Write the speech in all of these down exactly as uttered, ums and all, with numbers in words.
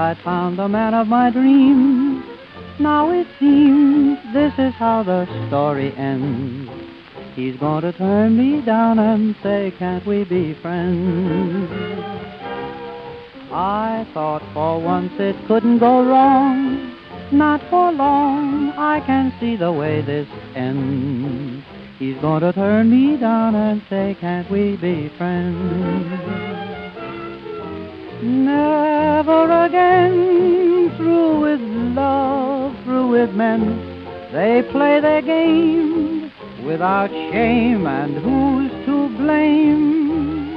I'd found the man of my dreams. Now it seems this is how the story ends. He's going to turn me down and say, can't we be friends? I thought for once it couldn't go wrong. Not for long, I can see the way this ends. He's going to turn me down and say, can't we be friends? Never again, through with love, through with men. They play their game without shame, and who's to blame?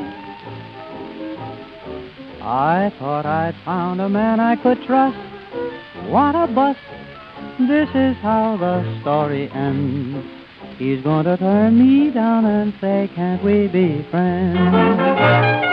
I thought I'd found a man I could trust. What a bust! This is how the story ends. He's going to turn me down and say, can't we be friends?